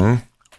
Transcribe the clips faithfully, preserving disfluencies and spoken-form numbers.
Mm.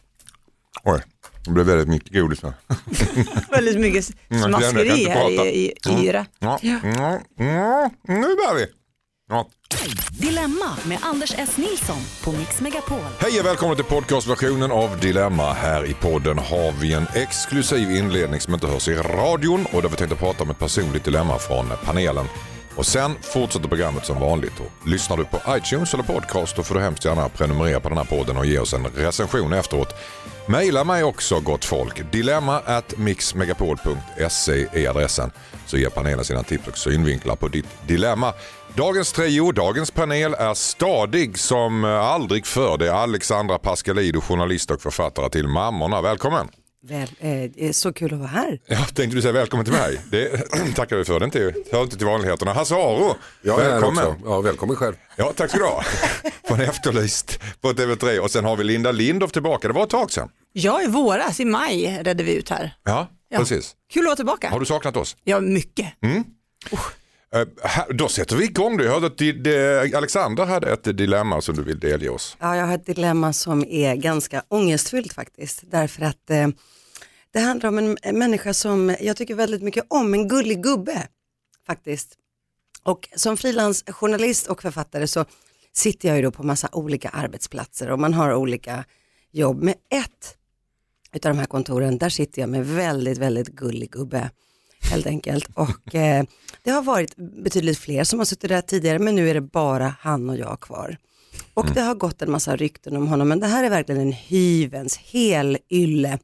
Oj, det blev väldigt mycket godis här. Väldigt mycket smaskeri här i, i, i yra. Ja. Ja. Ja. Ja. Nu börjar vi. Ja. Dilemma med Anders S. Nilsson på Mix Megapol. Hej och välkommen till podcastversionen av Dilemma. Här i podden har vi en exklusiv inledning som inte hörs i radion och där vi tänkte prata om ett personligt dilemma från panelen. Och sen fortsätter programmet som vanligt. Och lyssnar du på iTunes eller podcast då får du hemskt gärna prenumerera på den här podden och ge oss en recension efteråt. Maila mig också, gott folk. Dilemma at mixmegapol punkt se är adressen. Så ger panelen sina tips och synvinklar på ditt dilemma. Dagens trio, dagens panel är stadig som aldrig förr. Det är Alexandra Pascalido, journalist och författare till Mammorna. Välkommen! Väl, eh, det är så kul att vara här. Jag tänkte du säga välkommen till mig. Det tackar vi för. Det inte, hör inte till vanligheterna. Hasse Aro, ja, välkommen. Ja, välkommen själv. Ja, tack ska du ha. Från Efterlyst på T V tre. Och sen har vi Linda Lindorff tillbaka. Det var ett tag sedan. Ja, i våras, i maj redde vi ut här. Ja, ja. Precis. Kul att vara tillbaka. Har du saknat oss? Ja, mycket. Mm. Uh. Uh, här, då sätter vi igång. Du hörde att det, det, Alexander hade ett dilemma som du vill delge oss. Ja, jag har ett dilemma som är ganska ångestfyllt faktiskt. Därför att eh, det handlar om en, en människa som jag tycker väldigt mycket om. En gullig gubbe faktiskt. Och som frilansjournalist och författare så sitter jag ju då på massa olika arbetsplatser. Och man har olika jobb. Med ett utav de här kontoren, där sitter jag med väldigt, väldigt gullig gubbe. Helt enkelt. Och eh, det har varit betydligt fler som har suttit där tidigare, men nu är det bara han och jag kvar. Och mm. det har gått en massa rykten om honom, men det här är verkligen en hyvens, hel ylle,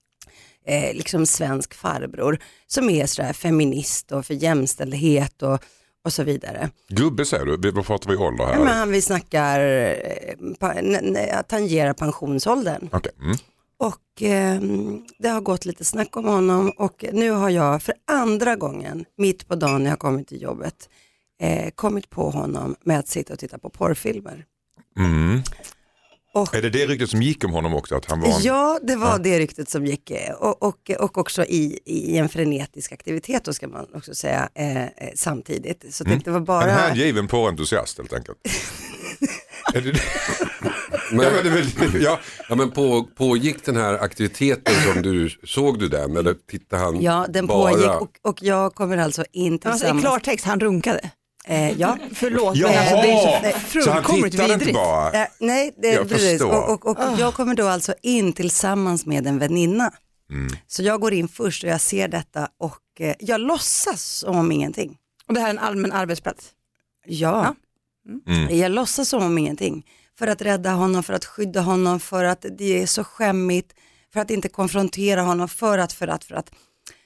eh, liksom svensk farbror, som är sådär feminist och för jämställdhet och, och så vidare. Gubbe säger du, vad pratar vi ålder här? Ja, men han, vi snackar, eh, pa, n- n- tangerar pensionsåldern. Okej. Okay. Mm. Och eh, det har gått lite snack om honom och nu har jag för andra gången, mitt på dagen när jag kommit till jobbet, eh, kommit på honom med att sitta och titta på porrfilmer. Mm. Och, är det det ryktet som gick om honom också? Att han var en... Ja, det var ja. det ryktet som gick och, och, och också i, i en frenetisk aktivitet då ska man också säga eh, samtidigt. Så mm. det var bara... En hängiven porrentusiast helt enkelt. Är det det? Men, ja, men, det väl, ja. Ja, men på, pågick den här aktiviteten som du såg du den eller tittade han Ja, den bara... pågick och, och jag kommer alltså in tillsammans. Alltså, i klartext, han runkade. Eh, ja. Förlåt, Jaha, men alltså, det är så så han fullkomligt tittade inte vidrigt. bara. Eh, nej, det Jag precis. förstår. Och, och, och oh. jag kommer då alltså in tillsammans med en väninna. Mm. Så jag går in först och jag ser detta och eh, jag låtsas som om ingenting. Och det här är en allmän arbetsplats? Ja, ja. Mm. jag låtsas som om ingenting. För att rädda honom, för att skydda honom, för att det är så skämmigt, för att inte konfrontera honom, för att, för att, för att.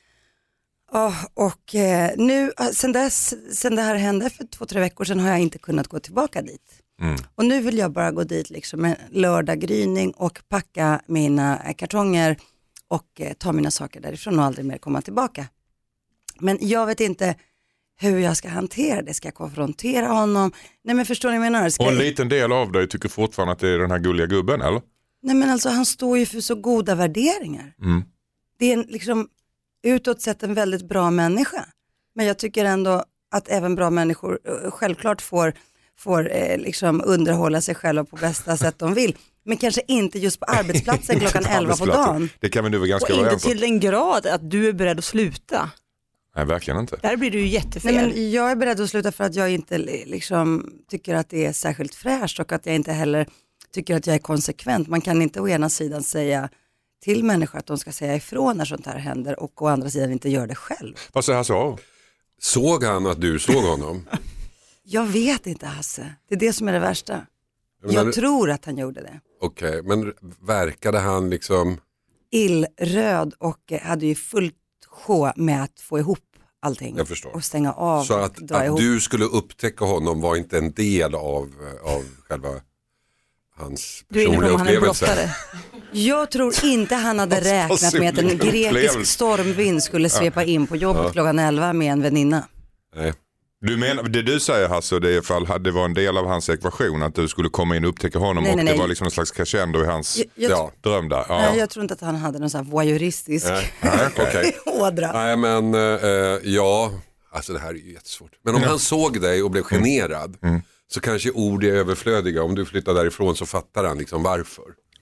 Oh, och eh, nu, sen, dess, sen det här hände för två, tre veckor sedan har jag inte kunnat gå tillbaka dit. Mm. Och nu vill jag bara gå dit liksom med lördagryning och packa mina kartonger och eh, ta mina saker därifrån och aldrig mer komma tillbaka. Men jag vet inte hur jag ska hantera det. Ska jag konfrontera honom? Nej, men förstår ni vad jag menar? Ska Och en jag... liten del av dig tycker fortfarande att det är den här gulliga gubben, eller? Nej, men alltså han står ju för så goda värderingar. Mm. Det är en, liksom utåt sett en väldigt bra människa. Men jag tycker ändå att även bra människor uh, självklart får, får uh, liksom underhålla sig själva på bästa sätt de vill. Men kanske inte just på arbetsplatsen klockan elva på dagen. Det kan vi nu vara ganska Och inte överens om. till den grad att du är beredd att sluta. Nej, verkligen inte. Där blir du ju jättefel. Nej, men jag är beredd att sluta för att jag inte liksom, tycker att det är särskilt fräscht och att jag inte heller tycker att jag är konsekvent. Man kan inte å ena sidan säga till människor att de ska säga ifrån när sånt här händer och å andra sidan inte göra det själv. Vad säger Hasse Aro? Såg han att du såg honom? Jag vet inte, Hasse. Det är det som är det värsta. Men jag när... tror att han gjorde det. Okej, okay, men verkade han liksom... illröd och hade ju fullt sjå med att få ihop allting. Jag förstår. Och stänga av. Så och att, dra att ihop. du skulle upptäcka honom var inte en del av, av själva hans personliga upplevelse. Jag tror inte han hade räknat med att en grekisk stormvind skulle svepa in på jobbet ja. klockan elva med en väninna. Nej. Du menar, det du säger Hasse, det, är fall, det var en del av hans ekvation att du skulle komma in och upptäcka honom nej, och nej, det nej. var liksom en slags crescendo i hans jag, jag, ja, dröm där. Ja. Nej, jag tror inte att han hade någon sån här voyeuristisk okay. ådra. Nej, men uh, ja, alltså det här är ju jättesvårt. Men om mm. han såg dig och blev generad mm. Mm. så kanske ord är överflödiga. Om du flyttar därifrån så fattar han liksom varför.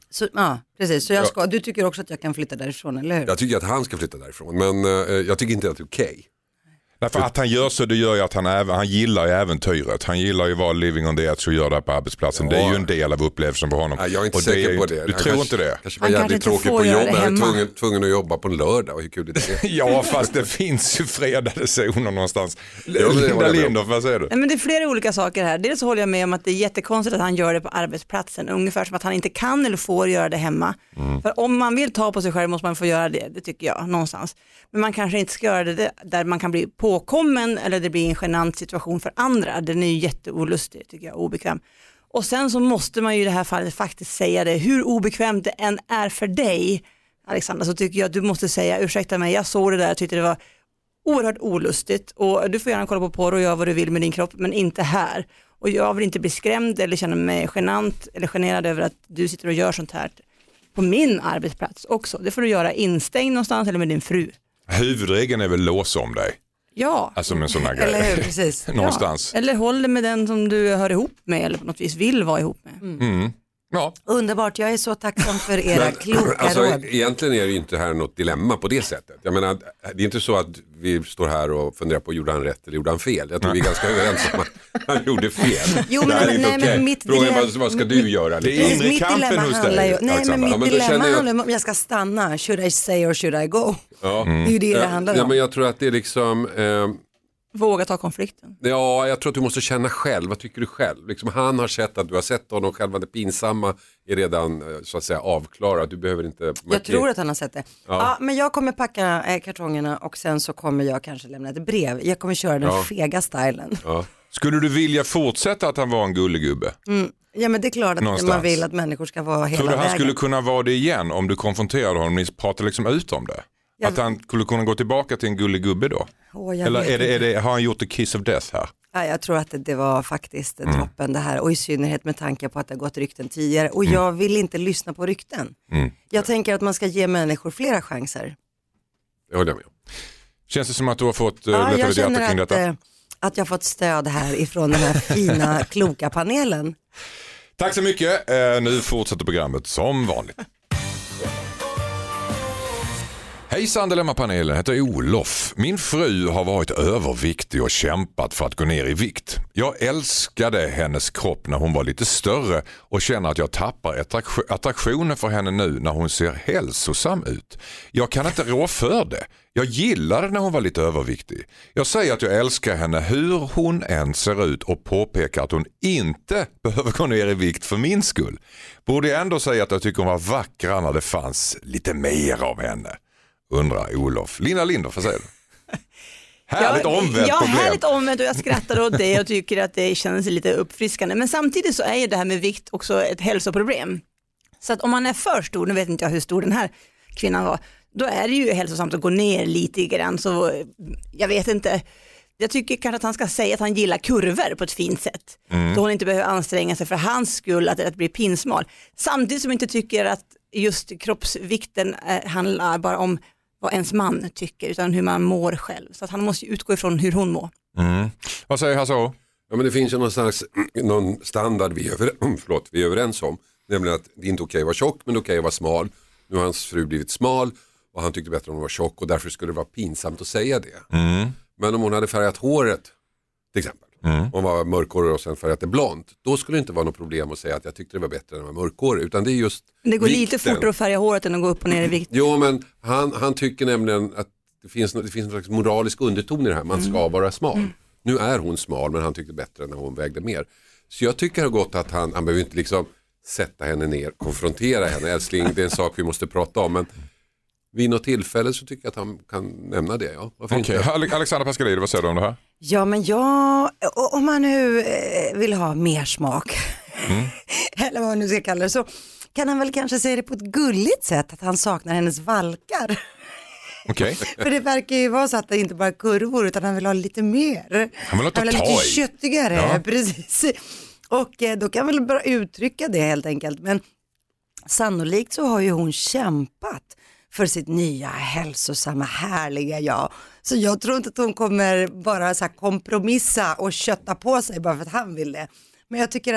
Så, ja, precis. Så jag ska, du tycker också att jag kan flytta därifrån, eller hur? Jag tycker att han ska flytta därifrån, men eh, jag tycker inte att det är okej. Okay. Därför att han gör så, det gör ju att han, även, han gillar ju äventyret. Han gillar ju att vara living on the edge och göra det på arbetsplatsen. Ja. Det är ju en del av upplevelsen för honom. Nej, jag är inte och säker är, på det. Du han tror kanske, inte det? Kanske var jävligt tråkigt på jobbet. Jag är tvungen, tvungen att jobba på en lördag. Och hur kul det är. Ja, fast det finns ju fredade zoner någonstans. Ja, Linda Lindorff, vad säger du? Nej, men det är flera olika saker här. Dels så håller jag med om att det är jättekonstigt att han gör det på arbetsplatsen. Ungefär som att han inte kan eller får göra det hemma. Mm. För om man vill ta på sig själv måste man få göra det. Det tycker jag, någonstans. Men man kanske inte ska göra det där man kan bli påkommen eller det blir en genant situation för andra. Den är ju jätteolustig, tycker jag, obekväm. Och sen så måste man ju i det här fallet faktiskt säga det. Hur obekvämt det än är för dig, Alexandra, så tycker jag att du måste säga, ursäkta mig, jag såg det där och tyckte det var oerhört olustigt. Och du får gärna kolla på porr och göra vad du vill med din kropp, men inte här. Och jag vill inte bli skrämd eller känna mig genant eller generad över att du sitter och gör sånt här på min arbetsplats också. Det får du göra instängd någonstans eller med din fru. Huvudregeln är väl lås om dig. Ja. Alltså med sådana grejer. Eller hur, precis. Någonstans. Ja. Eller håll det med den som du hör ihop med eller på något vis vill vara ihop med. Mm. Mm. Ja. Underbart, jag är så tacksam för era men, kloka alltså, råd. Egentligen är det ju inte här något dilemma på det sättet. Jag menar, det är inte så att vi står här och funderar på gjorde han rätt eller gjorde han fel. Jag tror vi är ganska överens om att han gjorde fel. Jo, men, nej, nej, men mitt Frågan dilemma, vad, vad ska du göra? Det är inre kampen hos dig. Ju, nej, men mitt ja, men dilemma jag... handlar om om jag ska stanna. Should I stay or should I go? Ja. Mm. Det är ju det det handlar om. Ja, men jag tror att det är liksom... Eh, Våga ta konflikten. Ja, jag tror att du måste känna själv. Vad tycker du själv? Liksom, han har sett att du har sett honom själv. Det pinsamma är redan så att säga avklarat. Du behöver inte... Jag tror att han har sett det. Ja. Ja, men jag kommer packa eh, kartongerna och sen så kommer jag kanske lämna ett brev. Jag kommer köra den ja. fega stylen. Ja. Skulle du vilja fortsätta att han var en gullegubbe? Mm. Ja, men det är klart att någonstans. Man vill att människor ska vara hela vägen. Tror du han vägen. skulle kunna vara det igen om du konfronterade honom och ni pratade liksom ut om det? Jag... Att han skulle kunna gå tillbaka till en gullig gubbe då? Oh, eller är det, är det, har han gjort ett kiss of death här? Ja, jag tror att det, det var faktiskt mm. droppen det här. Och i synnerhet med tanke på att det har gått rykten tidigare. Och mm. jag vill inte lyssna på rykten. Mm. Jag tänker att man ska ge människor flera chanser. Jag håller med. Känns det som att du har fått uh, ja, lätta jag känner kring att, detta? Äh, att jag har fått stöd här ifrån den här fina, kloka panelen. Tack så mycket. Uh, nu fortsätter programmet som vanligt. Hejsan Dilemma-panelen, heter Olof. Min fru har varit överviktig och kämpat för att gå ner i vikt. Jag älskade hennes kropp när hon var lite större och känner att jag tappar attraktionen för henne nu när hon ser hälsosam ut. Jag kan inte rå för det. Jag gillade när hon var lite överviktig. Jag säger att jag älskar henne hur hon än ser ut och påpekar att hon inte behöver gå ner i vikt för min skull. Borde jag ändå säga att jag tycker hon var vackra när det fanns lite mer av henne. Undrar Olof. Linda Lindorff, vad säger du? Härligt ja, omvänt ja, problem. Ja, härligt omvänt och jag skrattar åt det och tycker att det känns lite uppfriskande. Men samtidigt så är ju det här med vikt också ett hälsoproblem. Så att om man är för stor, nu vet inte jag hur stor den här kvinnan var, då är det ju hälsosamt att gå ner lite grann. Så jag vet inte, jag tycker kanske att han ska säga att han gillar kurvor på ett fint sätt. Mm. Så hon inte behöver anstränga sig för hans skull att, att bli pinsmal. Samtidigt som jag inte tycker att just kroppsvikten eh, handlar bara om vad ens man tycker utan hur man mår själv. Så att han måste utgå ifrån hur hon mår. Mm. Vad säger han så? Ja, men det finns ju någon slags någon standard vi är, över, förlåt, vi är överens om. Nämligen att det är inte okej att vara tjock men det är okej att vara smal. Nu har hans fru blivit smal och han tyckte bättre om att vara tjock och därför skulle det vara pinsamt att säga det. Mm. Men om hon hade färgat håret till exempel. Mm. Hon var mörkhårig och sen färgat det blont. Då skulle det inte vara något problem att säga att jag tyckte det var bättre än att vara mörkhårig. Utan det är just Det går vikten. Lite fortare att färga håret än att gå upp och ner i vikt. Jo, men han, han tycker nämligen att det finns, det finns en slags moralisk underton i det här. Man ska mm. vara smal. Mm. Nu är hon smal men han tyckte bättre när hon vägde mer. Så jag tycker det har gått att han, han behöver inte liksom sätta henne ner, konfrontera henne. Älskling, det är en sak vi måste prata om. Men vid något tillfälle så tycker jag att han kan nämna det. Ja. Okej, okay. Alexandra Pascalidou, vad säger du om det här? Ja, men jag, om man nu vill ha mer smak, mm. eller vad man nu ska kalla det, så kan han väl kanske säga det på ett gulligt sätt att han saknar hennes valkar. Okay. För det verkar ju vara så att det inte bara är kurvor utan han vill ha lite mer. Han vill ha, han vill ha lite i. köttigare, ja. Precis. Och då kan väl bara uttrycka det helt enkelt. Men sannolikt så har ju hon kämpat för sitt nya hälsosamma härliga jag. Så jag tror inte att hon kommer bara så här kompromissa och kötta på sig bara för att han vill det. Men jag tycker att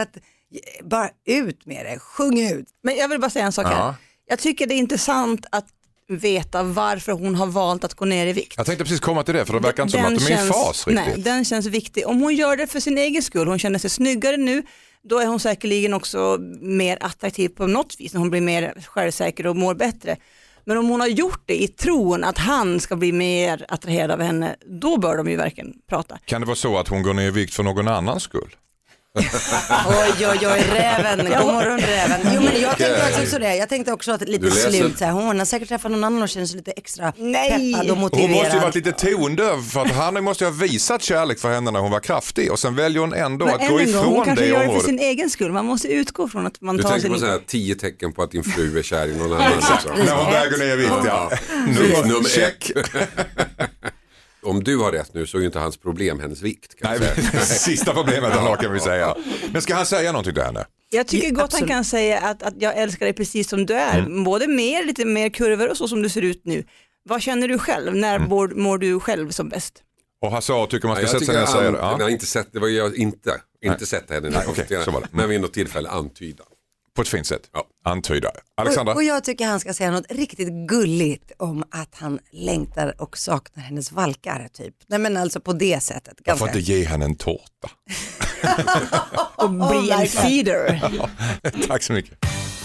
Bara ut med det, sjung ut. Men jag vill bara säga en sak här. Ja. Jag tycker det är intressant att veta varför hon har valt att gå ner i vikt. Jag tänkte precis komma till det, för det verkar inte som Den att de är i känns- fas riktigt. Nej, den känns viktig. Om hon gör det för sin egen skull, hon känner sig snyggare nu, då är hon säkerligen också mer attraktiv på något vis, när hon blir mer självsäker och mår bättre. Men om hon har gjort det i tron att han ska bli mer attraherad av henne, då bör de ju verkligen prata. Kan det vara så att hon går ner i vikt för någon annans skull? Oj, oj, oj, räven. God morgon, räven. Jo, men jag tänkte också det. Jag tänkte också att lite läser- slut så här. Hon har säkert träffat någon annan och känner sig lite extra Nej. peppad och Hon måste ju motiverad. varit lite tondöv, för att han måste ju ha visat kärlek för henne när hon var kraftig, och sen väljer hon ändå Men att än gå en gång, hon ifrån kanske det gör det för området. sin egen skull. Man måste utgå från att man Du tar tänker sin... på så här tio tecken på att din fru är kär i någon annan. Liksom. När hon väger ner i vikt, ja. Nummer, Nummer check. Om du har rätt nu så är ju inte hans problem hennes vikt. Kan Nej, jag säga. men, sista problemet han har, kan vi säga. Men ska han säga någonting till henne? Jag tycker Ja, gott absolut. han kan säga att, att jag älskar dig precis som du är. Mm. Både mer, lite mer kurvor och så som du ser ut nu. Vad känner du själv? När Mm. mår, mår du själv som bäst? Och han sa, tycker man ska Ja, jag sätta sig ner och tycker säga an- det. Ja. Nej, inte sett, det var jag inte, inte sett henne. Nej, okej, så var det. Men vid något tillfälle antyda. På ett fint sätt. Ja. Antyda. Alexandra? Och, och jag tycker han ska säga något riktigt gulligt om att han längtar och saknar hennes valkar typ. Nej, men alltså på det sättet. Jag får Ganska. inte ge henne en tårta. Och bli en verkligen. feeder. Tack så mycket.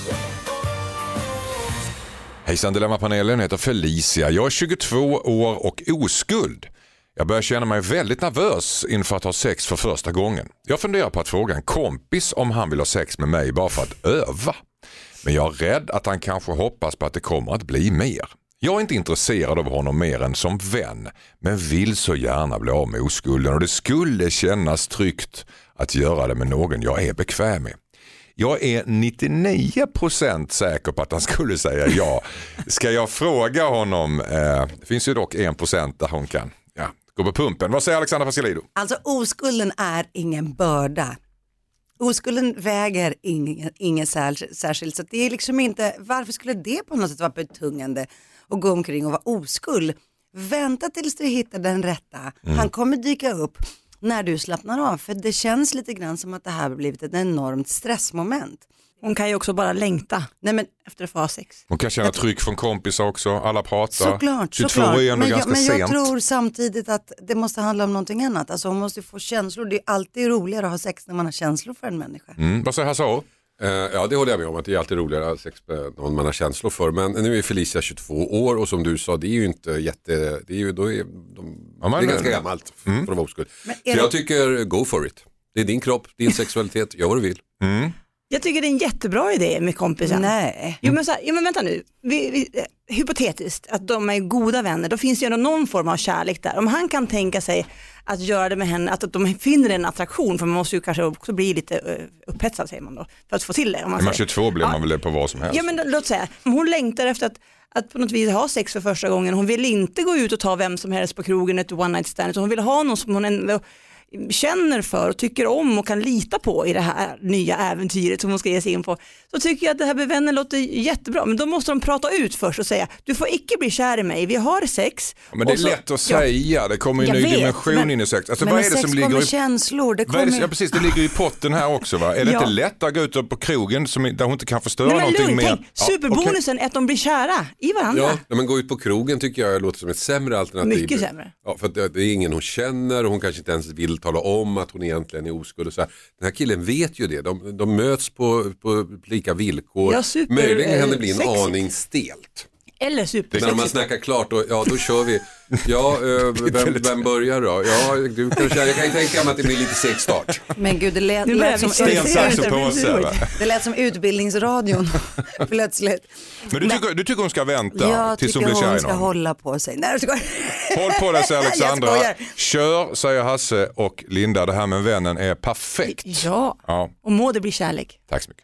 Hejsan, Dilemmapanelen, heter Felicia. Jag är tjugotvå år och oskuld. Jag börjar känna mig väldigt nervös inför att ha sex för första gången. Jag funderar på att fråga en kompis om han vill ha sex med mig bara för att öva. Men jag är rädd att han kanske hoppas på att det kommer att bli mer. Jag är inte intresserad av honom mer än som vän, men vill så gärna bli av med oskulden, och det skulle kännas tryggt att göra det med någon jag är bekväm med. Jag är nittionio procent säker på att han skulle säga ja. Ska jag fråga honom? Eh, det finns ju dock en procent där hon kan ja, gå på pumpen. Vad säger Alexandra Pascalido? Alltså oskulden är ingen börda. Oskulden väger ingen, ingen sär, särskilt. Så det är liksom inte, varför skulle det på något sätt vara betungande att gå omkring och vara oskuld? Vänta tills du hittar den rätta. Mm. Han kommer dyka upp när du slappnar av. För det känns lite grann som att det här har blivit ett enormt stressmoment. Hon kan ju också bara längta Nej, men efter att få ha sex. Hon kan känna tryck från kompisar också. Alla pratar. såklart, tjugotvå såklart. är ändå Men, jag, ganska men jag sent. tror samtidigt att det måste handla om någonting annat. Alltså hon måste få känslor. Det är alltid roligare att ha sex när man har känslor för en människa. Mm, vad säger Hasse? Eh, ja, det håller jag med om, att det är alltid roligare att ha sex med någon man har känslor för. Men nu är Felicia tjugotvå år och som du sa, det är ju inte jätte, det är ju, då är de, Ja, men- det är ganska gammalt för att vara oskuld. Men Så är jag det- tycker, go for it. Det är din kropp, din sexualitet, gör vad du vill. Mm. Jag tycker det är en jättebra idé med kompisen. Nej. Jo men, så här, jo men vänta nu, vi, vi, eh, hypotetiskt att de är goda vänner, då finns det ju ändå någon form av kärlek där. Om han kan tänka sig att göra det med henne, att de finner en attraktion, för man måste ju kanske också bli lite uh, upphetsad säger man då, för att få till det. Om man Är man säger. tjugotvå blir Ja. man väl det på vad som helst. Ja men låt säga, om hon längtar efter att, att på något vis ha sex för första gången, hon vill inte gå ut och ta vem som helst på krogen, ett one night stand, utan hon vill ha någon som hon ändå känner för och tycker om och kan lita på i det här nya äventyret som hon ska ge sig in på, så tycker jag att det här med vänner låter jättebra. Men då måste de prata ut först och säga, du får icke bli kär i mig, vi har sex. Ja, men det är Och så- lätt att säga, det kommer ju en Jag ny vet, dimension men- in i sex. Alltså, Men vad när är det sex som kommer ligger i... känslor, det Vad är kommer... det, ja, precis, det ligger i potten här också va? Är det Ja. inte lätt att gå ut på krogen som, där hon inte kan förstöra Nej men någonting lugn, mer? tänk, superbonusen är att de blir kära i varandra. Ja, nej, men gå ut på krogen tycker jag låter som ett sämre alternativ. Mycket sämre. Ja, för att det, det är ingen hon känner och hon kanske inte ens vill tala om att hon egentligen är oskuld. Och så här. Den här killen vet ju det, de, de möts på, på lika villkor. Ja, super, Möjligen kan det eh, bli en sexigt. aning stelt. Eller super. Men om man snackar klart, då, ja då kör vi. Ja, eh, vem, vem börjar då? Ja, du kanske, jag kan ju tänka mig att det blir lite seg start. Men gud, det lät, Nu börjar lät vi som, se- Sten, sax och Det blir påse. roligt. va? det lät som utbildningsradion plötsligt. Men du tycker, du tycker hon ska vänta Jag tills tycker hon blir kär hon i ska någon? hålla på sig. Nej, jag skojar. Håll på dig, säger Jag Alexandra. skojar. Kör, säger Hasse och Linda. Det här med vännen är perfekt. Ja, Ja, och må det bli kärlek. tack så mycket.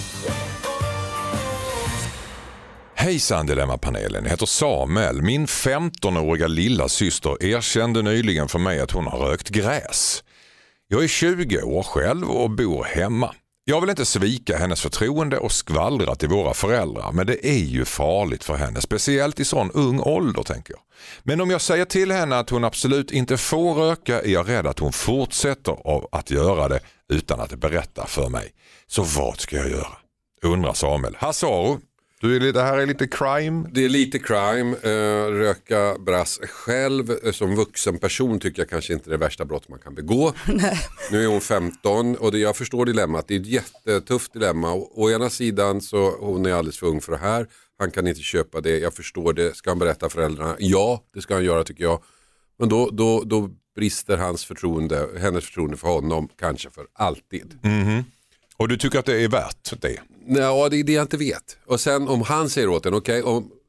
Hejsan Dilemmapanelen, jag heter Samuel. Min femtonåriga lilla syster erkände nyligen för mig att hon har rökt gräs. Jag är tjugo år själv och bor hemma. Jag vill inte svika hennes förtroende och skvallra till våra föräldrar, men det är ju farligt för henne, speciellt i sån ung ålder tänker jag. Men om jag säger till henne att hon absolut inte får röka är jag rädd att hon fortsätter av att göra det utan att berätta för mig. Så vad ska jag göra? Undrar Samuel. Hassaro, du är lite, det här är lite crime. Det är lite crime, uh, röka brass själv uh, som vuxen person tycker jag kanske inte är det värsta brott man kan begå. Nu är hon femton och det, jag förstår dilemmat, det är ett jättetufft dilemma. Å, å ena sidan så hon är alldeles för ung för det här, han kan inte köpa det, jag förstår det, ska han berätta för föräldrarna? Ja, det ska han göra tycker jag. Men då, då, då brister hans förtroende, hennes förtroende för honom kanske för alltid. Mm-hmm. Och du tycker att det är värt det? Ja, det är det jag inte vet. Och sen om han säger åt en, okej, okay, om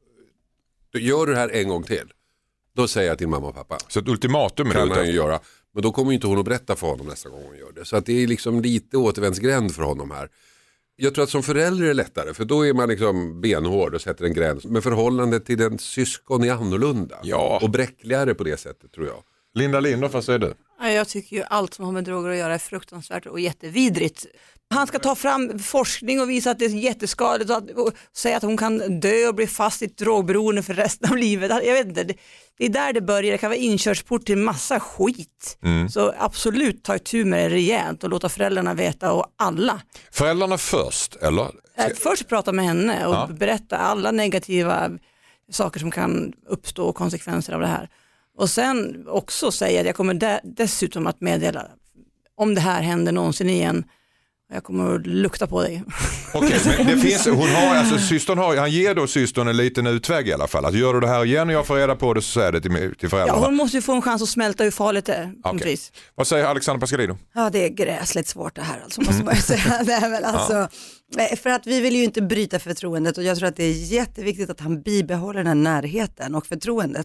du gör det här en gång till, då säger jag till mamma och pappa. Så ett ultimatum är kan det han ju göra. Men då kommer inte hon att berätta för honom nästa gång hon gör det. Så att det är liksom lite återvändsgränd för honom här. Jag tror att som förälder är det lättare, för då är man liksom benhård och sätter en gräns. Men förhållandet till den syskon är annorlunda. Ja. Och bräckligare på det sättet tror jag. Linda Lindorff, vad säger du? Jag tycker ju allt som har med droger att göra är fruktansvärt och jättevidrigt. Han ska ta fram forskning och visa att det är jätteskadligt och, att, och säga att hon kan dö och bli fast i ett drogberoende för resten av livet. Jag vet inte, det, det är där det börjar. Det kan vara inkörsport till massa skit. Mm. Så absolut ta itu med det rejält och låta föräldrarna veta och alla. Föräldrarna först, eller? Först prata med henne och ja. berätta alla negativa saker som kan uppstå och konsekvenser av det här. Och sen också säga att jag kommer de- dessutom att meddela om det här händer någonsin igen. Jag kommer att lukta på dig. Okej, men det finns, hon har, alltså systern har, han ger då systern en liten utväg i alla fall. Att gör du det här igen och jag får reda på det så säger det till, till föräldrarna. Ja, hon måste ju få en chans att smälta hur farligt det är. Okay. Vad säger Alexander Pascalidou? Ja, det är gräsligt svårt det här alltså, måste man ju säga. Det är väl alltså, ja. För att vi vill ju inte bryta förtroendet och jag tror att det är jätteviktigt att han bibehåller den här närheten och förtroendet.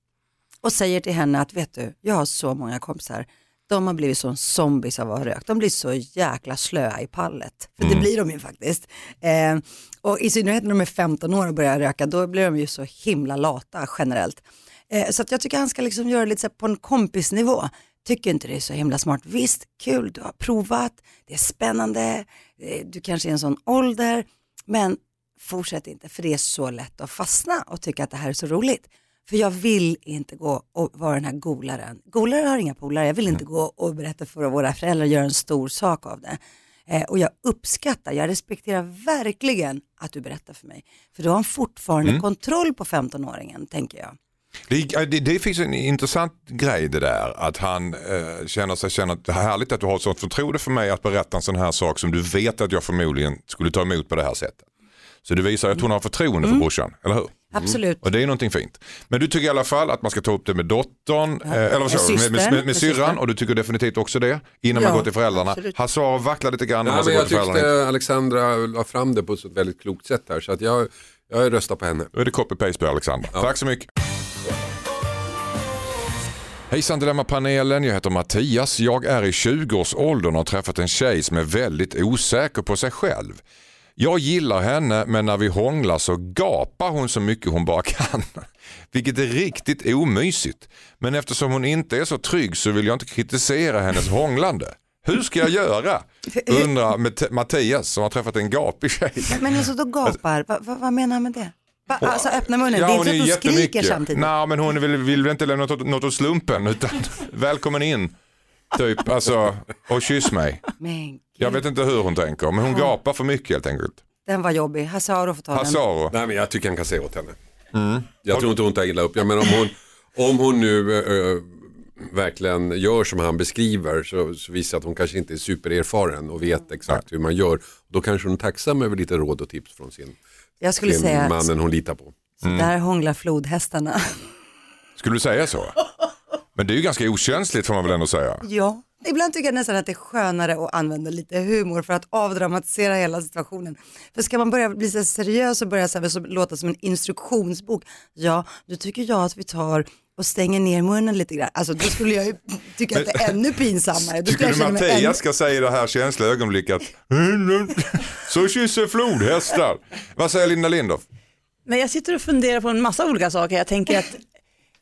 Och säger till henne att vet du, jag har så många kompisar. De har blivit som zombies av att ha rökt. De blir så jäkla slöa i pallet. För mm. det blir de ju faktiskt. Eh, och i synnerhet när de är femton år och börjar röka, då blir de ju så himla lata generellt. Eh, så att jag tycker han ska liksom göra lite så på en kompisnivå. Tycker inte det är så himla smart. Visst, kul, du har provat. Det är spännande. Eh, du kanske är i en sån ålder. Men fortsätt inte, för det är så lätt att fastna och tycka att det här är så roligt. För jag vill inte gå och vara den här golaren. Golare har inga polare. Jag vill inte gå och berätta för våra föräldrar och göra en stor sak av det. Eh, och jag uppskattar, jag respekterar verkligen att du berättar för mig. För då har han fortfarande mm. kontroll på femtonåringen, tänker jag. Det, det, det finns en intressant grej det där. Att han eh, känner sig känner att det är härligt att du har ett sånt förtroende för mig att berätta en sån här sak som du vet att jag förmodligen skulle ta emot på det här sättet. Så det visar att hon har förtroende mm. för brorsan, eller hur? Absolut. Och det är någonting fint. Men du tycker i alla fall att man ska ta upp det med dottern, ja. eh, eller vad säger med, med, med, med syrran, och du tycker definitivt också det innan ja, man går till föräldrarna. Hassar vacklar lite grann. Ja, men jag tyckte Alexandra la fram det på ett väldigt klokt sätt här, så att jag, jag röstar på henne. Då är det copy-paste på Alexandra. Ja. Tack så mycket. Hejsan Dilemma-panelen, jag heter Mattias. Jag är i tjugo-årsåldern och har träffat en tjej som är väldigt osäker på sig själv. Jag gillar henne, men när vi hånglar så gapar hon så mycket hon bara kan. Vilket är riktigt omysigt. Men eftersom hon inte är så trygg så vill jag inte kritisera hennes hånglande. Hur ska jag göra? Undrar Mattias som har träffat en gapig tjej. Men alltså då gapar, vad va, va menar han med det? Va, alltså öppna munnen, ja, det är inte att hon skriker samtidigt. Nej, men hon vill, vill inte lämna något, något åt slumpen, utan välkommen in. Typ, alltså, och kyss mig. Men jag vet inte hur hon tänker, men hon gapar för mycket helt enkelt. Den var jobbig, Hassaro får ta Hassaro. den. Nej, men jag tycker han kan säga åt henne. Mm. Jag tror inte hon tar illa upp. Jag menar, om hon, om hon nu äh, verkligen gör som han beskriver så, så visar att hon kanske inte är supererfaren och vet exakt hur man gör. Då kanske hon är tacksam över lite råd och tips från sin, jag skulle sin säga mannen hon litar på. Mm. Där hånglar flodhästarna. Skulle du säga så? Men det är ju ganska okänsligt får man väl ändå säga. Ja, ibland tycker jag nästan att det är skönare att använda lite humor för att avdramatisera hela situationen. För ska man börja bli så seriös och börja så här, så låta som en instruktionsbok. Ja, då tycker jag att vi tar och stänger ner munnen lite grann. Alltså då skulle jag ju tycka att det är ännu pinsammare. Då tycker du Mattias ännu... ska säga det här känsliga ögonblicket så kysser flodhästar. Vad säger Linda Lindorff? Men jag sitter och funderar på en massa olika saker. Jag tänker att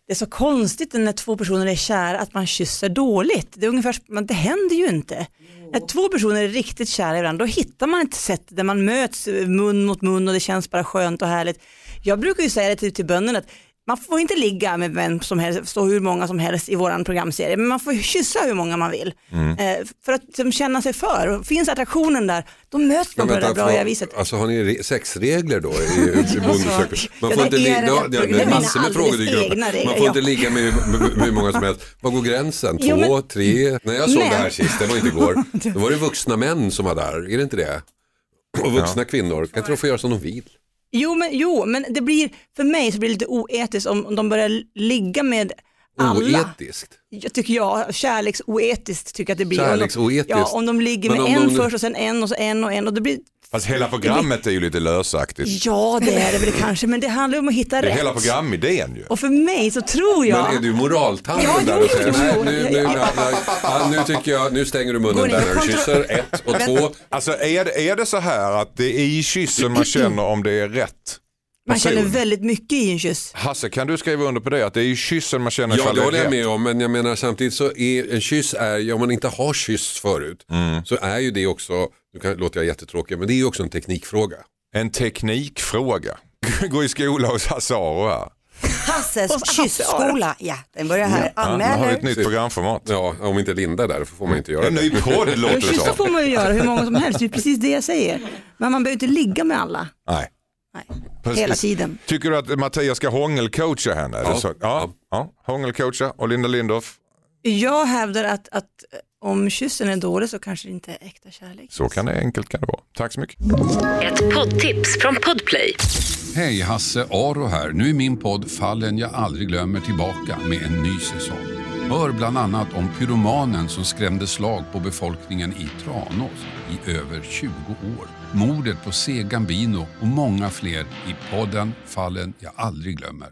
det är så konstigt när två personer är kära att man kysser dåligt. Det är ungefär, men det händer ju inte. När två personer är riktigt kära i varandra, då hittar man ett sätt där man möts mun mot mun och det känns bara skönt och härligt. Jag brukar ju säga det till, till bönden att man får inte ligga med vem som helst, stå hur många som helst i våran programserie, men man får kyssa hur många man vill. Mm. Eh, för att liksom, känna sig för. Och finns attraktionen där, då möts man på det där bra jag viset. Alltså har ni re- sexregler då i, i bondesöket? Man får ja, inte ligga, det, det, det är massor med frågor dyker upp. Man får ja. inte ligga med, med, med hur många som helst. Vad går gränsen? Två, jo, men, tre? När jag såg men. det här sist, det var inte igår, då var det vuxna män som var där, är det inte det? Och vuxna ja. kvinnor, kan inte de få göra som de vill? Jo men, jo, men det blir, för mig så blir det lite oetiskt om, om de börjar ligga med alla. Oetiskt? Jag tycker jag, kärleksoetiskt tycker jag att det blir. Kärleksoetiskt? Ja, om de ligger med en de... först och sen en och så en och en och det blir... Fast hela programmet blir... är ju lite lösaktigt. Ja, det är det väl kanske, men det handlar om att hitta rätt. Det är hela programidén ju. Och för mig så tror jag... Men är du moraltanten ja, där och säger, nej, nu, nu, ja. ja, nu tycker jag, nu stänger du munnen där när du kysser, ett och två. Alltså är det, är det så här att det är i kyssen man känner om det är rätt? Man känner väldigt mycket i en kyss. Hasse, kan du skriva under på det? Att det är i kyssen man känner ja, ifall det är håller jag med om, men jag menar samtidigt så är en kyss, är, om man inte har kyss förut, mm. så är ju det också, nu kan, låter jag jättetråkig, men det är ju också en teknikfråga. En teknikfråga? Gå i skola hos Hasse Aro här. Hasses kyssskola, ja, den börjar här. Ja, nu har vi ett nytt programformat. Ja, om inte Linda där får man inte göra en det. En ny podd låter det som. Kyssa får man ju göra hur många som helst, det är precis det jag säger. Men man behöver inte ligga med alla. Nej. Nej, hela tiden. Tycker du att Mattias ska hångelcoacha henne? Ja. Så? Ja, ja. Hångelcoacha och Linda Lindorff? Jag hävdar att, att om kyssen är dålig så kanske det inte är äkta kärlek. Så kan det enkelt kan det vara. Tack så mycket. Ett poddtips från Podplay. Hej, Hasse Aro här. Nu är min podd Fallen jag aldrig glömmer tillbaka med en ny säsong. Hör bland annat om pyromanen som skrämde slag på befolkningen i Tranås i över tjugo år. Mordet på C. Gambino och många fler i podden Fallen jag aldrig glömmer.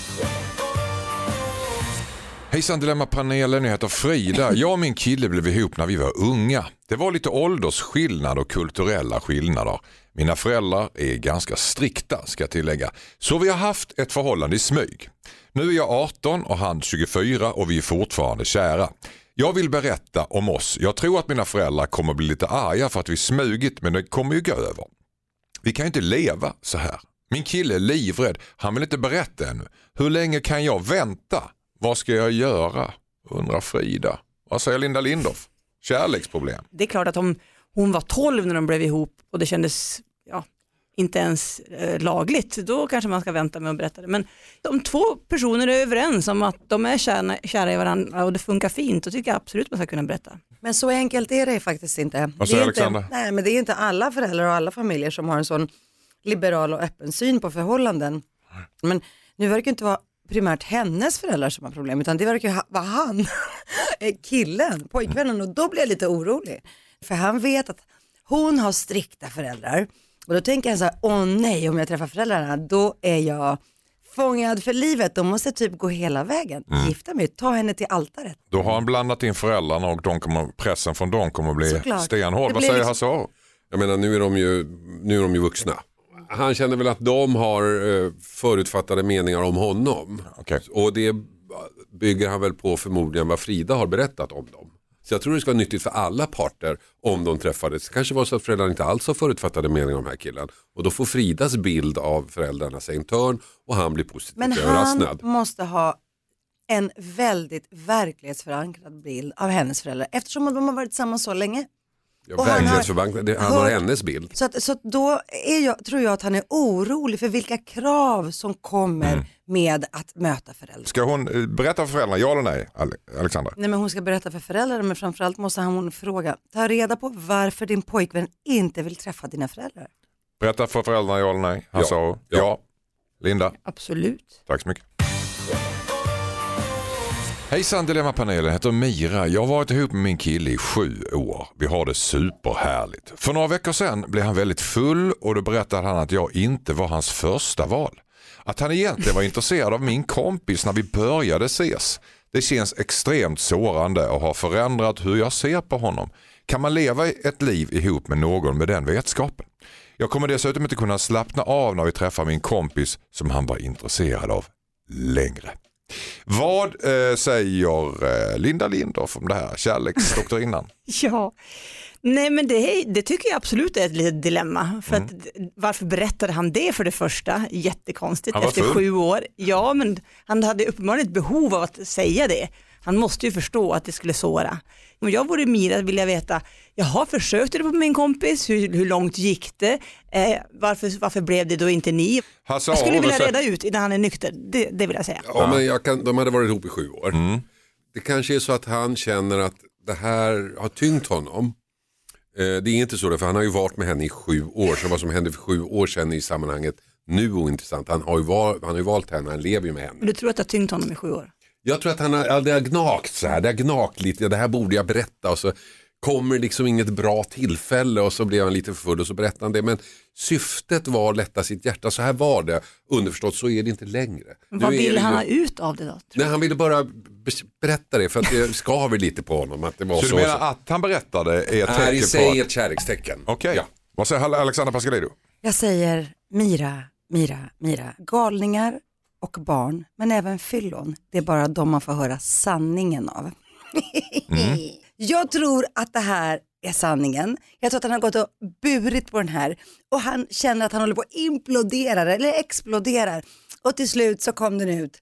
Hejsan Dilemma-panelen, jag heter Frida. Jag och min kille blev ihop när vi var unga. Det var lite åldersskillnad och kulturella skillnader. Mina föräldrar är ganska strikta, ska jag tillägga. Så vi har haft ett förhållande i smyg. Nu är jag arton och han tjugofyra och vi är fortfarande kära. Jag vill berätta om oss. Jag tror att mina föräldrar kommer bli lite arga för att vi smugit, men det kommer ju gå över. Vi kan ju inte leva så här. Min kille är livrädd. Han vill inte berätta ännu. Hur länge kan jag vänta? Vad ska jag göra? Undrar Frida. Vad säger Linda Lindorff? Kärleksproblem. Det är klart att om hon var tolv när de blev ihop och det kändes ja, inte ens eh, lagligt, då kanske man ska vänta med att berätta det. Men om två personer är överens om att de är kära, kära i varandra och det funkar fint, då tycker jag absolut man ska kunna berätta. Men så enkelt är det faktiskt inte. Vad säger Alexander? Inte, nej, men det är inte alla föräldrar och alla familjer som har en sån liberal och öppen syn på förhållanden. Men nu verkar det inte vara primärt hennes föräldrar som har problem, utan det verkar ju vara han, killen, pojkvännen, och då blir jag lite orolig. För han vet att hon har strikta föräldrar och då tänker jag så här, åh nej, om jag träffar föräldrarna då är jag fångad för livet, de måste typ gå hela vägen, mm. gifta mig, ta henne till altaret. Då har han blandat in föräldrarna och de kommer, pressen från dem kommer att bli Såklart. stenhård. Vad säger liksom... Hasse Aro? Jag menar, nu är de ju, nu är de ju vuxna. Han känner väl att de har eh, förutfattade meningar om honom. Okay. Och det bygger han väl på förmodligen vad Frida har berättat om dem. Så jag tror det ska vara nyttigt för alla parter om de träffades. Kanske var så att föräldrarna inte alls har förutfattade meningar om den här killen. Och då får Fridas bild av föräldrarna sig en törn och han blir positivt Men överraskad. han måste ha en väldigt verklighetsförankrad bild av hennes föräldrar. Eftersom de har varit tillsammans så länge. Ja, verklighetsförband, han, har, han har hennes bild. Så, att, så att då är jag, tror jag att han är orolig för vilka krav som kommer mm. med att möta föräldrar. Ska hon berätta för föräldrarna, ja eller nej, Alexandra? Nej, men hon ska berätta för föräldrar, men framförallt måste hon fråga, ta reda på varför din pojkvän inte vill träffa dina föräldrar. Berätta för föräldrarna, ja eller nej? Han ja. sa ja. ja. Linda? Absolut. Tack så mycket. Hejsan Dilemma-panelen, heter Mira. Jag har varit ihop med min kille i sju år. Vi har det superhärligt. För några veckor sedan blev han väldigt full och då berättade han att jag inte var hans första val. Att han egentligen var intresserad av min kompis när vi började ses. Det känns extremt sårande och har förändrat hur jag ser på honom. Kan man leva ett liv ihop med någon med den vetskapen? Jag kommer dessutom inte kunna slappna av när vi träffar min kompis som han var intresserad av längre. Vad eh, säger eh, Linda Lindorff om det här, kärleksdoktorinnan? Ja, nej men det, det tycker jag absolut är ett litet dilemma. För Mm. att, varför berättade han det för det första? Jättekonstigt, Han var efter full. sju år. Ja, men han hade uppenbarligen ett behov av att säga det. Han måste ju förstå att det skulle såra. Om jag vore Mira vill jag veta, jag har försökt det på min kompis, hur, hur långt gick det? Eh, varför, varför blev det då inte ni? Hasse Jag skulle Aro vilja säger- reda ut innan han är nykter, det, det vill jag säga. Ja, men jag kan, de hade varit ihop i sju år. Mm. Det kanske är så att han känner att det här har tyngt honom. Eh, det är inte så, för han har ju varit med henne i sju år. Så vad som hände för sju år sedan i sammanhanget nu är ointressant. Han har ju, val, han har ju valt henne, han lever ju med henne. Men du tror att det har tyngt honom i sju år? Jag tror att han har, ja, det har gnagt så här, det har gnagt lite, det här borde jag berätta och så kommer liksom inget bra tillfälle och så blev han lite full och så berättade han det. Men syftet var att lätta sitt hjärta, så här var det. Underförstått så är det inte längre. Men vad Nu är vill det han ju- ha ut av det då? Nej, han ville bara be- berätta det för att det skaver lite på honom att det var Så så. du menar att han berättade är ett är i tecken på sig att... ett kärlekstecken. Okej, Ja. vad säger Alexandra Pascalidou? Jag säger Mira, Mira, Mira. Galningar och barn, men även fyllon. Det är bara de man får höra sanningen av. Mm. Jag tror att det här är sanningen. Jag tror att han har gått och burit på den här och han känner att han håller på att implodera eller exploderar. Och till slut så kom den ut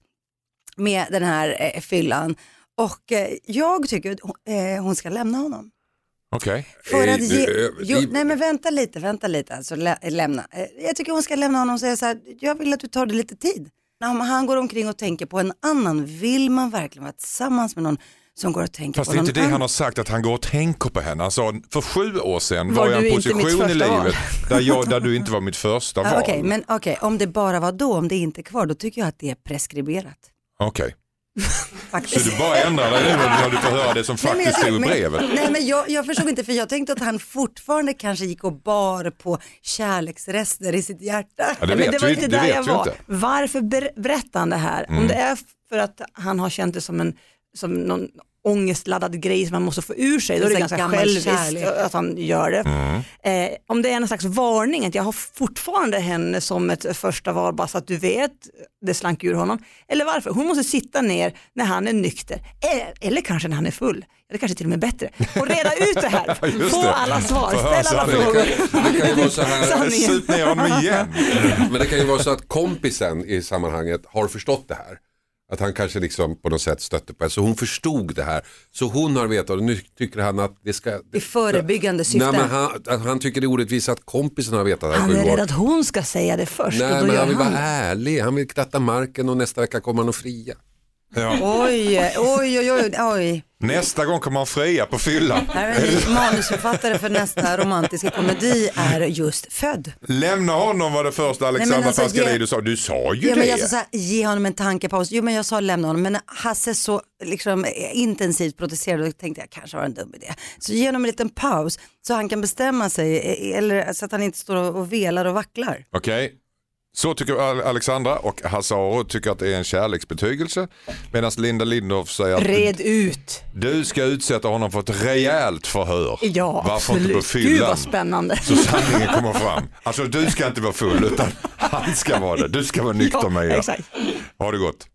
med den här eh, fyllan. Och eh, jag tycker att eh, hon ska lämna honom. Okej. För Eh, att ge, eh, jo, i- nej men vänta lite, vänta lite, alltså lä, lämna. Eh, Jag tycker hon ska lämna honom och säga så här, jag vill att du tar det lite tid. Om han går omkring och tänker på en annan, vill man verkligen vara tillsammans med någon som går och tänker Fast på det är någon inte det annan? han har sagt, att han går och tänker på henne. Han sa, för sju år sedan Var var jag i du en inte mitt position i första val? livet där, jag, där du inte var mitt första Ja, val. Okej, men okej, om det bara var då, om det inte är kvar, då tycker jag att det är preskriberat. Okej. Faktiskt. Så du bara ändrar dig nu när du får höra det som Nej, men jag faktiskt stod i tänkte- brevet? Men, nej men jag, jag förstod inte, för jag tänkte att han fortfarande kanske gick och bar på kärleksrester i sitt hjärta. Ja, det Men vet det var vi, inte det där vet jag vi var. inte. Varför ber- berättar han det här? Om det är för att han har känt det som en som någon ångestladdad grej som man måste få ur sig, då är det En ganska gammal själviskt kärlek. att han gör det. Eh, om det är en slags varning att jag har fortfarande henne som ett första val bara så att du vet, det slank ur honom. Eller varför? Hon måste sitta ner när han är nykter. Eller, eller kanske när han är full. Eller kanske till och med bättre. Och reda ut det här. Just Få det. alla svar. Få höra Ställ alla sanningen. frågor. Det kan ju vara så här, Sanningen. Sup ner honom igen. men det kan ju vara så att kompisen i sammanhanget har förstått det här. Att han kanske liksom på något sätt stötte på det. Så hon förstod det här. Så hon har vetat och nu tycker han att det ska... I förebyggande syfte. Nej, men han, att han tycker det är orättvist att kompisen har vetat det här Han i är sju rädd år. att hon ska säga det först. och Nej, då men gör han vill han vara det. ärlig. Han vill kratta marken och nästa vecka kommer han att fria. Ja. Oj, oj, oj, oj, oj. Nästa gång kommer han fria på fyllan. Här är en manusförfattare för nästa romantiska komedi är just född. Lämna honom var det första Alexandra Nej, men alltså, Pascalidou ge- sa. Du sa ju Ja, det. men jag sa så här, ge honom en tankepaus. Jo men jag sa lämna honom, men Hasse så liksom intensivt protesterade och tänkte jag kanske var en dum idé. Så ge honom en liten paus så han kan bestämma sig eller så att han inte står och velar och vacklar. Okej. Så tycker Alexandra och Hasse Aro tycker att det är en kärleksbetygelse. Medan Linda Lindorff säger att Red ut. du ska utsätta honom för ett rejält förhör. Ja, Varför inte på absolut. Gud fyllan? vad spännande. Så sanningen kommer fram. Alltså du ska inte vara full utan han ska vara det. Du ska vara nykter med Ja, er. exakt. Ha det gott.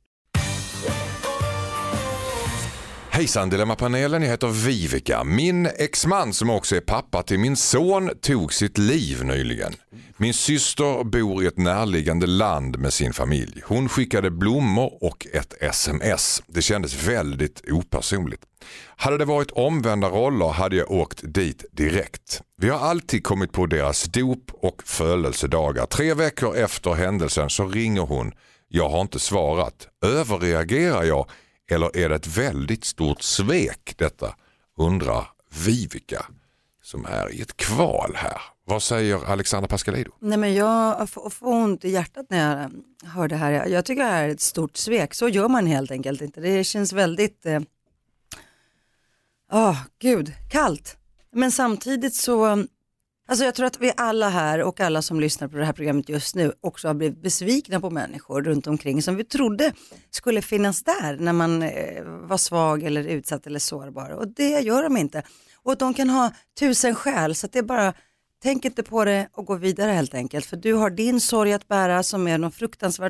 Hejsan Dilemmapanelen, jag heter Vivica. Min exman som också är pappa till min son tog sitt liv nyligen. Min syster bor i ett närliggande land med sin familj. Hon skickade blommor och ett sms. Det kändes väldigt opersonligt. Hade det varit omvända roller hade jag åkt dit direkt. Vi har alltid kommit på deras dop och födelsedagar. Tre veckor efter händelsen så ringer hon. Jag har inte svarat. Överreagerar jag? Eller är det ett väldigt stort svek detta? Undrar Vivica som är i ett kval här. Vad säger Alexandra Pascalidou? Nej men jag får, får ont i hjärtat när jag hör det här. Jag, jag tycker det här är ett stort svek. Så gör man helt enkelt inte. Det känns väldigt, ja eh... oh, gud, kallt. Men samtidigt så, alltså jag tror att vi alla här och alla som lyssnar på det här programmet just nu också har blivit besvikna på människor runt omkring som vi trodde skulle finnas där när man eh, var svag eller utsatt eller sårbar. Och det gör de inte. Och de kan ha tusen skäl så att det är bara, tänk inte på det och gå vidare helt enkelt. För du har din sorg att bära som är något fruktansvärt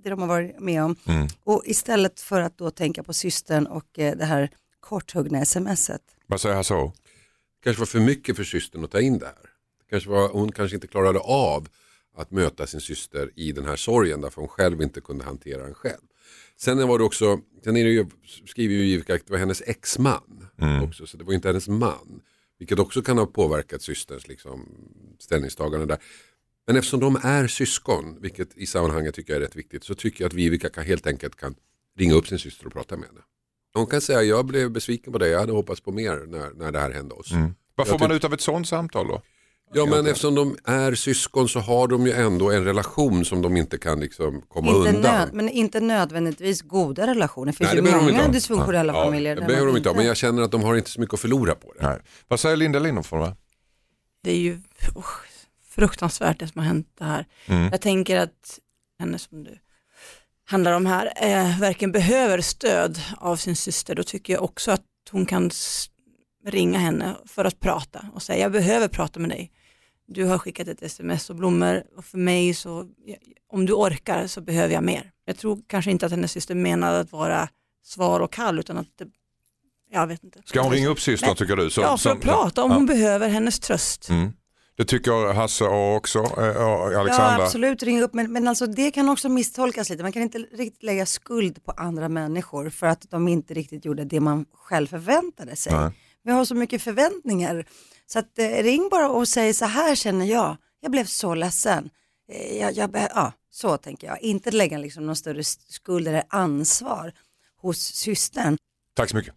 saker de har varit med om. Mm. Och istället för att då tänka på systern och eh, det här korthuggna smset. Vad säger Hasse Aro? Kanske var för mycket för systern att ta in det här. Kanske var, hon kanske inte klarade av att möta sin syster i den här sorgen därför hon själv inte kunde hantera den själv. Sen var det också, sen är det ju, skriver ju Vivica att det var hennes ex-man Mm. också, så det var inte hennes man. Vilket också kan ha påverkat systerns liksom, ställningstagande där. Men eftersom de är syskon, vilket i sammanhanget tycker jag är rätt viktigt, så tycker jag att Vivica kan, helt enkelt kan ringa upp sin syster och prata med henne. Hon kan säga, jag blev besviken på det, jag hade hoppats på mer när, när det här hände oss. Mm. Vad får Jag man tyck- ut av ett sånt samtal då? Ja, men eftersom de är syskon så har de ju ändå en relation som de inte kan liksom komma Inte undan. nöd, men inte nödvändigtvis goda relationer. Det finns Nej, ju det behöver de många inte ha. dysfunktionella Ja, familjer. det där behöver man de inte ha, men jag känner att de har inte så mycket att förlora på det. Nej. Vad säger Linda Lindholm? Va? Det är ju oh, fruktansvärt det som har hänt det här. Mm. Jag tänker att henne som du handlar om här eh, verkligen behöver stöd av sin syster. Då tycker jag också att hon kan s- ringa henne för att prata och säga jag behöver prata med dig. Du har skickat ett sms och blommor och för mig så, om du orkar så behöver jag mer. Jag tror kanske inte att hennes syster menade att vara svar och kall utan att det, jag vet inte. Ska hon ringa upp systern tycker du? Så, Ja, för att som- prata om ja. hon behöver hennes tröst. Mm. Det tycker Hasse och också eh, och Ja, Alexandra. absolut, ringa upp. Men, men alltså, det kan också misstolkas lite. Man kan inte riktigt lägga skuld på andra människor för att de inte riktigt gjorde det man själv förväntade sig. Nej. Vi har så mycket förväntningar. Så att, eh, ring bara och säg så här känner jag. Jag blev så ledsen. Eh, jag, jag be- ja, så tänker jag. Inte lägga liksom någon större skuld eller ansvar hos systern. Tack så mycket.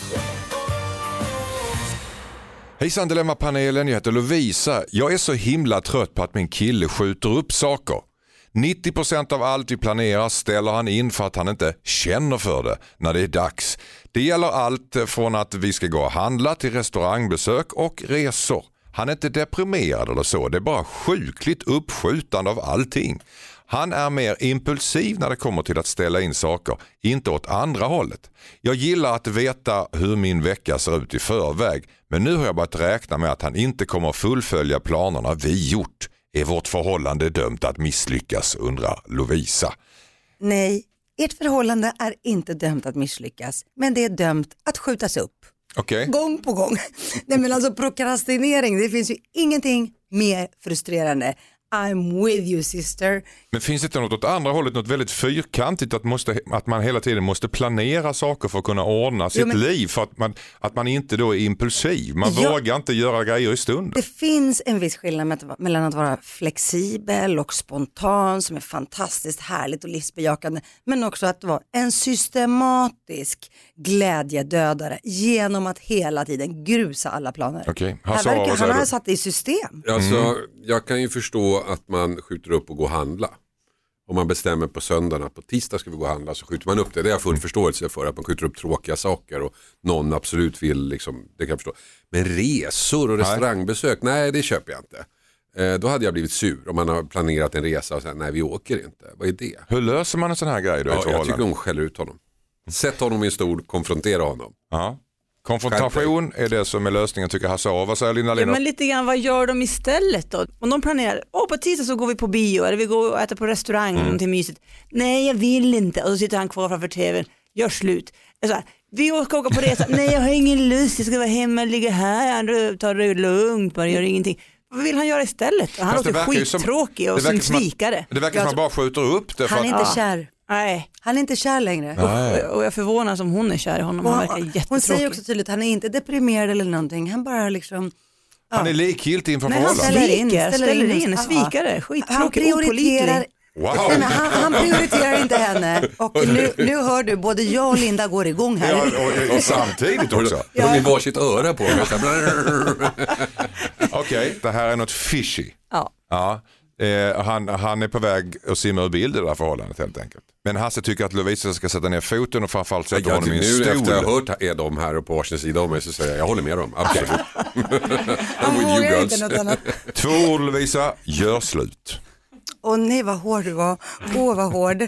Hejsan Dilemma-panelen, jag heter Lovisa. Jag är så himla trött på att min kille skjuter upp saker. nittio procent av allt vi planerar ställer han in för att han inte känner för det när det är dags. Det gäller allt från att vi ska gå och handla till restaurangbesök och resor. Han är inte deprimerad eller så, det är bara sjukligt uppskjutande av allting. Han är mer impulsiv när det kommer till att ställa in saker, inte åt andra hållet. Jag gillar att veta hur min vecka ser ut i förväg, men nu har jag börjat räkna med att han inte kommer att fullfölja planerna vi gjort. Är vårt förhållande dömt att misslyckas, undrar Lovisa. Nej, ert förhållande är inte dömt att misslyckas. Men det är dömt att skjutas upp. Okej. Gång på gång. Nej, men alltså prokrastinering, det finns ju ingenting mer frustrerande. I'm with you sister. Men finns det inte något åt andra hållet, något väldigt fyrkantigt att, måste, att man hela tiden måste planera saker för att kunna ordna sitt Jo, men- liv för att man, att man inte då är impulsiv. Man Ja. vågar inte göra grejer i stunden. Det finns en viss skillnad med att, mellan att vara flexibel och spontan som är fantastiskt härligt och livsbejakande, men också att vara en systematisk glädjedödare genom att hela tiden grusa alla planer. Okej, Här Hasse Aro, verkar vad han säger ha du? satt det i system. Alltså, Mm. jag kan ju förstå att man skjuter upp och går och handla. Om man bestämmer på söndagen att på tisdag ska vi gå och handla så skjuter man upp det. Det har jag full förståelse för, att man skjuter upp tråkiga saker och någon absolut vill, liksom, det kan jag förstå. Men resor och restaurangbesök, nej det köper jag inte. Eh, då hade jag blivit sur om man har planerat en resa och säger nej vi åker inte. Vad är det? Hur löser man en sån här grej då i ett Ja, jag förhållande? tycker hon skäller ut honom. Sätt honom i en stol, konfrontera honom. Ja. Konfrontation är det som är lösningen tycker Hasse Aro. Vad säger Linda Ja, Lindholm? men lite grann, vad gör de istället då? Om de planerar, åh på tisdag så går vi på bio eller vi går och äter på restaurang, Mm. någonting mysigt. Nej jag vill inte, och så sitter han kvar framför tvn, gör slut. Så här, vi ska åka på resa, nej jag har ingen lust, jag ska vara hemma, ligga här, ta det lugnt, bara gör ingenting. Vad vill han göra istället? Han Fast det låter verkar ju som- skittråkig och det verkar som som att- svikare. Det verkar som att man bara skjuter upp det för Han är att... inte Ja. kär. Nej, Han är inte kär längre. Nej. och jag förvånas om hon är kär i honom, Och han han- verkar hon jättetråkig. säger också tydligt, han är inte deprimerad eller någonting. Han bara liksom... Han är likgiltig inför Nej, han förhållandet. ställer in, sviker, ställer ställer in. in, Ja. svikare, Han skittråkig, prioriterar, opålitlig. Wow. Nej, men han, han prioriterar inte henne. Och nu, nu hör du, både jag och Linda går igång här. Ja, och, och samtidigt också. Har ni varsitt öra på mig? Okej, det här är något fishy. Ja. Ja, eh, han, han är på väg att simma ur bild i det här förhållandet helt enkelt. Men Hasse tycker att Lovisa ska sätta ner foten och framförallt sätta Jag honom i tycker en nu stol. efter jag har hört är de här och på varsin sida om mig så säger jag, jag håller med dem, absolut. Han I'm with you vågar girls. inte något annat. Två ord Lovisa, gör slut. Åh nej vad hård du var. Åh vad hård.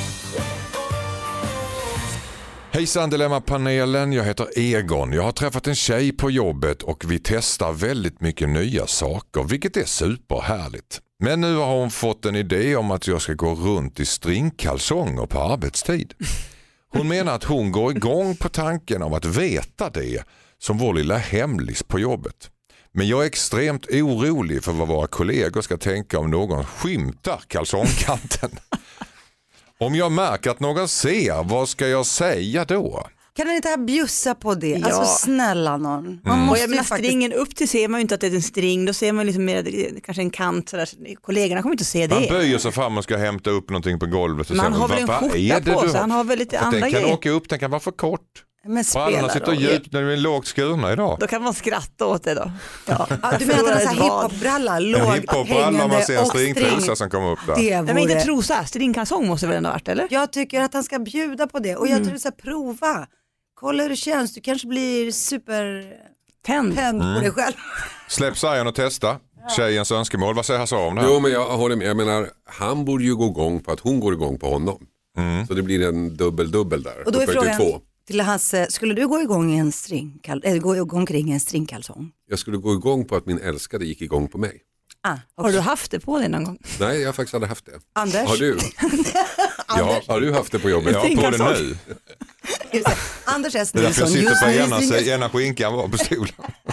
Hejsan Dilemma-panelen, jag heter Egon. Jag har träffat en tjej på jobbet och vi testar väldigt mycket nya saker, vilket är superhärligt. Men nu har hon fått en idé om att jag ska gå runt i stringkalsonger på arbetstid. Hon menar att hon går igång på tanken om att veta det som vår lilla hemlis på jobbet. Men jag är extremt orolig för vad våra kollegor ska tänka om någon skymtar kalsongkanten. Om jag märker att någon ser, vad ska jag säga då? Kan man inte här bjussa på det? Ja. Alltså snälla någon. Man Mm. måste Och jag menar, faktiskt... stringen upp till ser man ju inte att det är en string, då ser man liksom mer, kanske en kant sådär. Kollegorna kommer inte att se det. Man böjer sig fram och ska hämta upp någonting på golvet. Och Man säger, har väl en vad skjorta är det på du sig, har? han har väl lite För andra den kan grejer. åka upp, den kan vara för kort. Men Och alla spelar sitter roll. djupt när du är lågt skurna idag. Då kan man skratta åt det då. Ja. Ja, du menar att han har Vad? hiphopbralla, En låg hiphop-bralla om man ser en och string. stringtrosa som kommer upp där. Det Nej, men inte vore... trosa, stringkalsong måste väl ändå ha varit, eller? Jag tycker att han ska bjuda på det och jag tror så här, prova. Kolla hur det känns, du kanske blir supertänd Tänd. på dig själv. Släpp sargen och testa. Tjejens önskemål. Vad säger Hasse om det här? Jo, men jag håller med. Jag menar, han borde ju gå igång på att hon går igång på honom. Så det blir en dubbel-dubbel där. Och då är Upphöjt till frågan två. till Hasse, skulle du gå igång i en stringkal- eller gå igång kring en stringkalsong? Jag skulle gå igång på att min älskade gick igång på mig. Ah, Har okay. du haft det på dig någon gång? Nej, jag har faktiskt aldrig haft det. Anders? Har du? Ja, har du haft det på jobbet? Jag har på det nu. Anders S. Det är därför Nilsson, jag sitter på just ena, nu sig- ena skinkan var på stolen.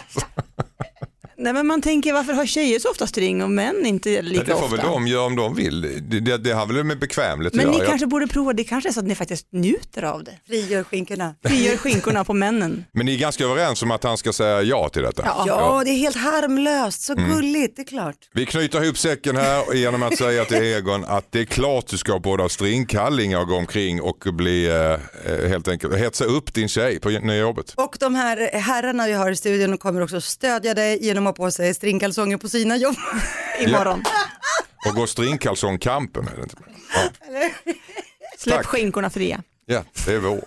Nej, men man tänker, varför har tjejer så ofta string och män inte lika Det får ofta? väl de göra om de vill. Det, det, det har väl med bekvämlighet att Men ni göra. kanske borde prova, det kanske är så att ni faktiskt njuter av det. frigör skinkorna. Frigör skinkorna på männen. Men ni är ganska överens om att han ska säga ja till detta. Ja. Ja, det är helt harmlöst, så Mm. gulligt, det är klart. Vi knyter ihop säcken här genom att säga till Egon att det är klart du ska både ha stringkallingar och gå omkring och bli eh, helt enkelt hetsa upp din tjej på nya jobbet. Och de här herrarna vi har i studion kommer också stödja dig genom att ha på sig stringkalsonger på sina jobb. Imorgon. Och gå stringkalsongkampen är det inte. Ja. Släpp Tack. skinkorna fria. Ja, det är vår.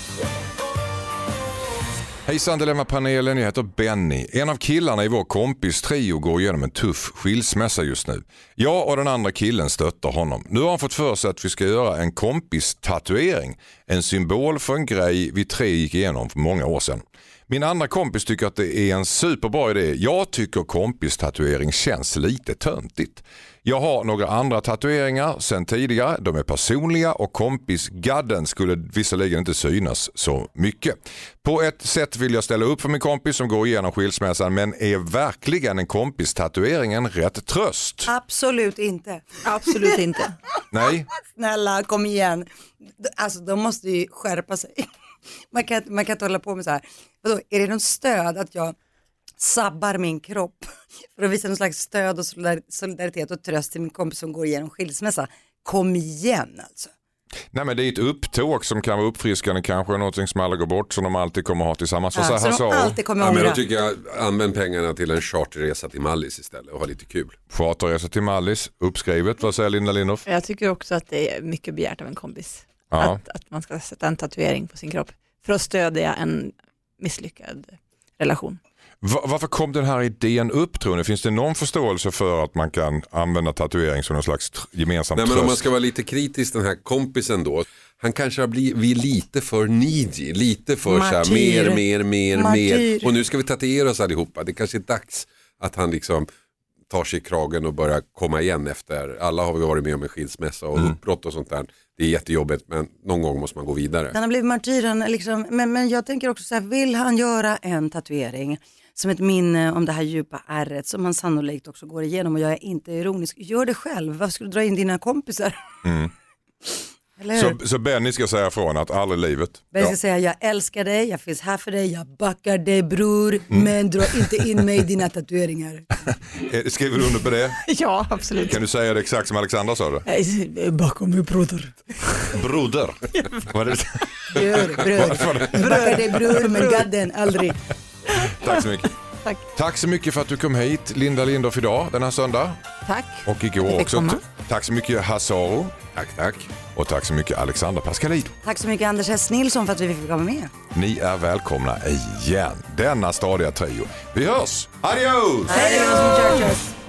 Hejsan Dilemma-panelen, jag heter Benny. En av killarna i vår kompis trio går igenom en tuff skilsmässa just nu. Jag och den andra killen stöttar honom. Nu har han fått för sig att vi ska göra en kompis-tatuering. En symbol för en grej vi tre gick igenom för många år sedan. Min andra kompis tycker att det är en superbra idé. Jag tycker kompis-tatuering känns lite töntigt. Jag har några andra tatueringar sedan tidigare. De är personliga och kompisgadden skulle visserligen inte synas så mycket. På ett sätt vill jag ställa upp för min kompis som går igenom skilsmässan, men är verkligen en kompis-tatuering en rätt tröst? Absolut inte. Absolut inte. Nej. Snälla, kom igen. Alltså, de måste ju skärpa sig. Man kan, man kan inte hålla på med så här. Vadå, är det någon stöd att jag sabbar min kropp för att visa någon slags stöd och solidaritet och tröst till min kompis som går igenom skilsmässa? Kom igen alltså. Nej, men det är ett upptåg som kan vara uppfriskande, kanske någonting som alla går bort som de alltid kommer ha tillsammans. Ja, så så så de alltid kommer Ja, men ångra. då tycker jag använd pengarna till en charterresa till Mallis istället och ha lite kul. Charterresa till Mallis, uppskrivet. Vad säger Linda Lindorff? Jag tycker också att det är mycket begärt av en kompis. Ja. Att, att man ska sätta en tatuering på sin kropp för att stödja en misslyckad relation. Va- varför kom den här idén upp, tror ni? Finns det någon förståelse för att man kan använda tatuering som en slags tr- gemensam Nej, men tröst? om man ska vara lite kritisk, den här kompisen då, han kanske har blivit lite för needy, lite för så här, Martyr. mer, mer, mer, Martyr. mer. Och nu ska vi tatuera oss allihopa. Det kanske är dags att han liksom tar sig i kragen och börjar komma igen efter. Alla har vi varit med om en skilsmässa och uppbrott och sånt där. Det är jättejobbigt, men någon gång måste man gå vidare. Han har blivit martyren liksom, men, men jag tänker också så här, vill han göra en tatuering som ett minne om det här djupa ärret som han sannolikt också går igenom, och jag är inte ironisk, gör det själv, varför skulle du dra in dina kompisar? Mm. Eller hur? Så, så Benny ska säga från att aldrig i livet. Men jag ska säga, jag älskar dig, jag finns här för dig, jag backar dig bror, men dra inte in mig i dina tatueringar. Eh, Skriver du under på det? Ja, absolut. Kan du säga det exakt som Alexandra sa det? Bakom mig broder. Broder. Vad är det? Bror, bror, jag backar dig bror, men gadden, aldrig. Tack så mycket. Tack. Tack så mycket för att du kom hit, Linda Lindorff, idag, den här söndag. Tack. Och igår fick också. komma. Tack så mycket Hassaro. Tack, tack. Och tack så mycket Alexandra Pascalidou. Tack så mycket Anders S. Nilsson för att vi fick komma med. Ni är välkomna igen. Denna stadiga trio. Vi hörs! Adios! Hej då, som Churches.